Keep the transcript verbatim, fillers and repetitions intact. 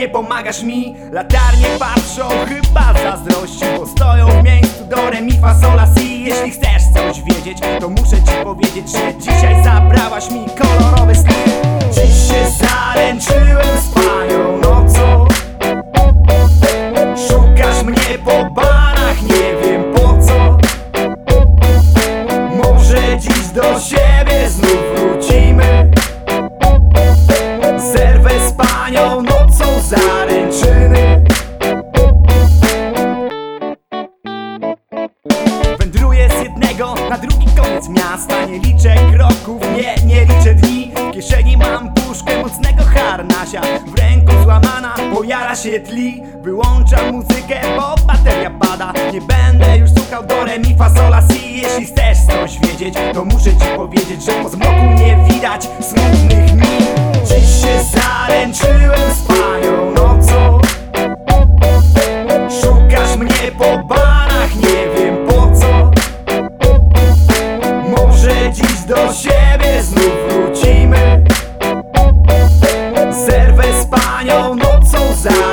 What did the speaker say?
nie pomagasz mi. Latarnie patrzą chyba z zazdrości, bo stoją w miejscu do re mi fa sol la si. Jeśli chcesz coś wiedzieć, to muszę ci powiedzieć, że dzisiaj zabrałaś mi kolorowy sny. Dziś się zaręczyłem z panią nocą. Szukasz mnie po barach, nie wiem po co. Może dziś do siebie znów wrócimy. Zerwę z panią nocą zaręczyny. Wędruję z jednego na drugi koniec miasta. Nie liczę kroków, nie, nie liczę dni. W kieszeni mam puszkę mocnego harnasia, w ręku złamana, bo jara się tli. Wyłączam muzykę, bo bateria pada. Nie będę już słuchał do re mi fa sol la si. Jeśli chcesz coś wiedzieć, to muszę ci powiedzieć, że po zmroku nie widać smutnych dni. Dziś się zaręczyłem z panią nocą. Szukasz mnie po barach, nie wiem po co. Może dziś do siebie znów wrócimy. Zerwę z panią nocą za